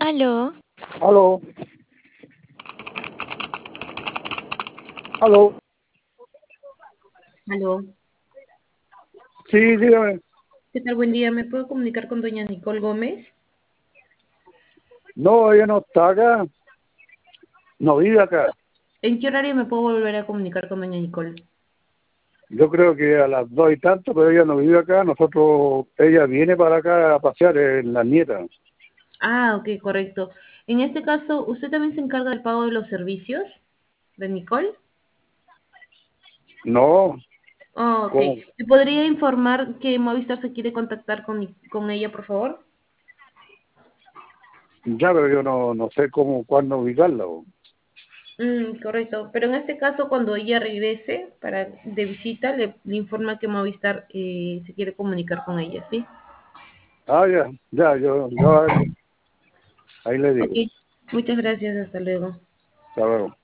Aló, Aló, aló, Aló, sí, dígame. ¿qué tal? Buen día. ¿Me puedo comunicar con doña Nicole Gómez? No, ella no está acá, no vive acá. ¿En qué horario me puedo volver a comunicar con doña Nicole? Yo creo que a las 2 y tanto, pero ella no vive acá. Ella viene para acá a pasear en las nietas. Ah, ok, correcto. En este caso, ¿usted también se encarga del pago de los servicios de Nicole? No, Oh, ok. ¿cómo? ¿Me podría informar que Movistar se quiere contactar con ella, por favor? Ya, pero yo no sé cuándo ubicarla. Correcto. Pero en este caso, cuando ella regrese de visita, le informa que Movistar se quiere comunicar con ella, ¿sí? Ah, ya, yo ahí le Ok. digo. Muchas gracias. Hasta luego. Hasta luego.